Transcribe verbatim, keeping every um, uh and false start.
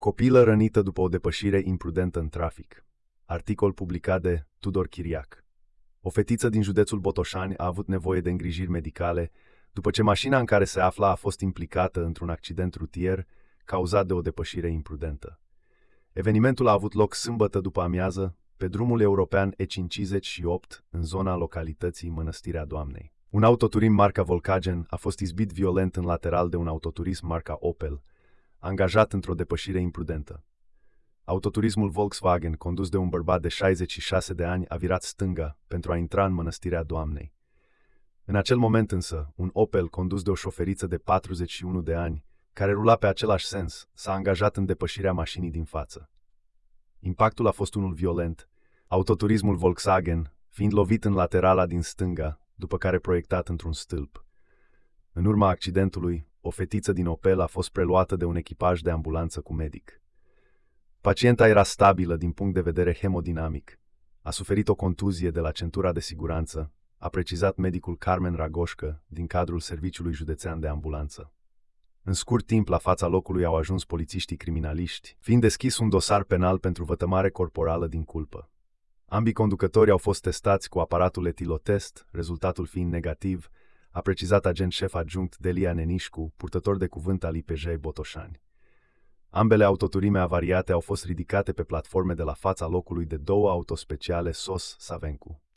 Copilă rănită după o depășire imprudentă în trafic. Articol publicat de Tudor Chiriac. O fetiță din județul Botoșani a avut nevoie de îngrijiri medicale după ce mașina în care se afla a fost implicată într-un accident rutier cauzat de o depășire imprudentă. Evenimentul a avut loc sâmbătă după amiază pe drumul european E cincizeci și opt în zona localității Mănăstirea Doamnei. Un autoturism marca Volkswagen a fost izbit violent în lateral de un autoturism marca Opel, angajat într-o depășire imprudentă. Autoturismul Volkswagen, condus de un bărbat de șaizeci și șase de ani, a virat stânga pentru a intra în Mănăstirea Doamnei. În acel moment însă, un Opel, condus de o șoferiță de patruzeci și unu de ani, care rula pe același sens, s-a angajat în depășirea mașinii din față. Impactul a fost unul violent, autoturismul Volkswagen fiind lovit în laterala din stânga, după care proiectat într-un stâlp. În urma accidentului, o fetiță din Opel a fost preluată de un echipaj de ambulanță cu medic. Pacienta era stabilă din punct de vedere hemodinamic. A suferit o contuzie de la centura de siguranță, a precizat medicul Carmen Ragoșcă din cadrul Serviciului Județean de Ambulanță. În scurt timp, la fața locului au ajuns polițiștii criminaliști, fiind deschis un dosar penal pentru vătămare corporală din culpă. Ambii conducători au fost testați cu aparatul etilotest, rezultatul fiind negativ, a precizat agent șef adjunct Delia Nenișcu, purtător de cuvânt al I P J Botoșani. Ambele autoturime avariate au fost ridicate pe platforme de la fața locului de două autospeciale S O S Savencu.